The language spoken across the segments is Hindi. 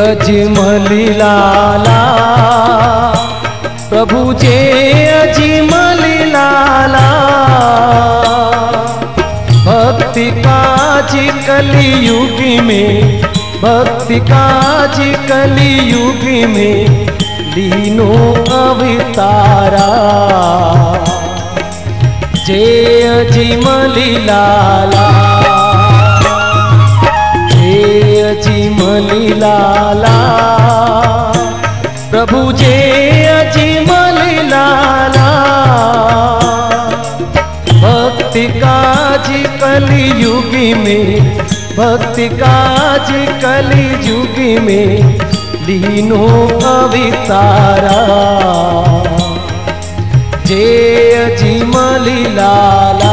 अजमली लाला, प्रभु जे अजमली लाला। भक्ति काज कलियुग में, भक्ति काज कलियुग में लीनो अवतारा। जय अजमली लाला, जय अजमली लाला, प्रभु जय अजमली लाला। भक्ति काज कलियुग में, भक्ति काज कलियुग में लीनो अवतारा। जय अजमली लाला।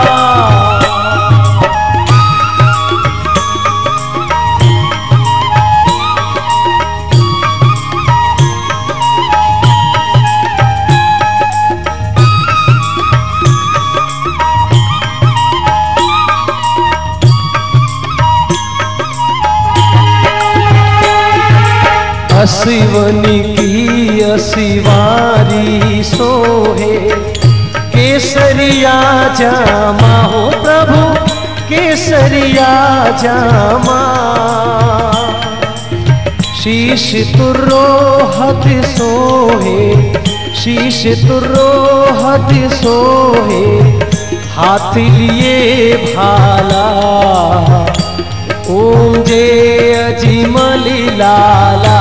असिवनी की असिवारी सोहे, केसरिया जामा हो प्रभु केसरिया जामा। शीश तुर्रो हद सोहे, शीश तुर्रो हद सोहे, हाथ लिए भाला। ओम जय अजमली लाला।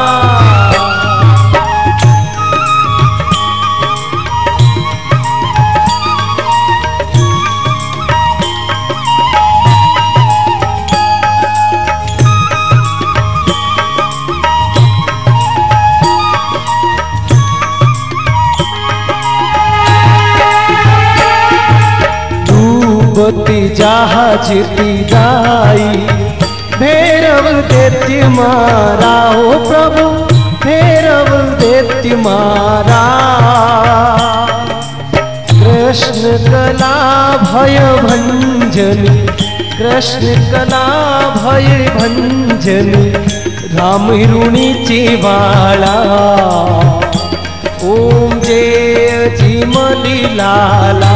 डूबती जहाज की दाई, भैरव दैत्य मारा हो प्रभु भैरव दैत्य मारा। कृष्ण कला भय भंजनी, कृष्ण कला भय भंजनी, राम ऋणी चिवाड़ा। ओम जय अजमली लाला।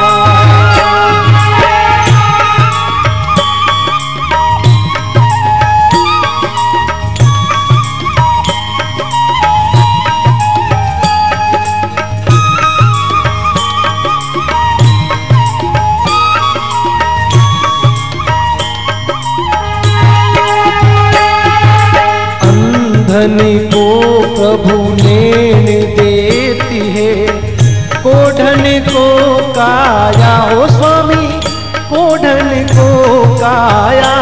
धनी को प्रभु लेन देती है, कोढ़न को काया हो स्वामी कोढ़न को काया।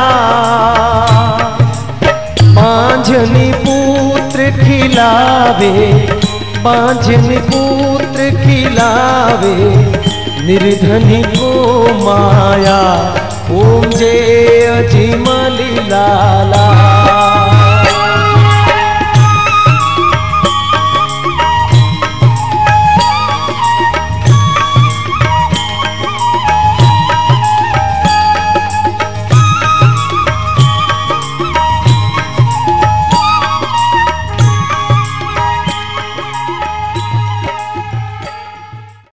बांझनी पुत्र खिलावे, बांझनी पुत्र खिलावे, निर्धनी को माया। ओम जय अजमली लाला।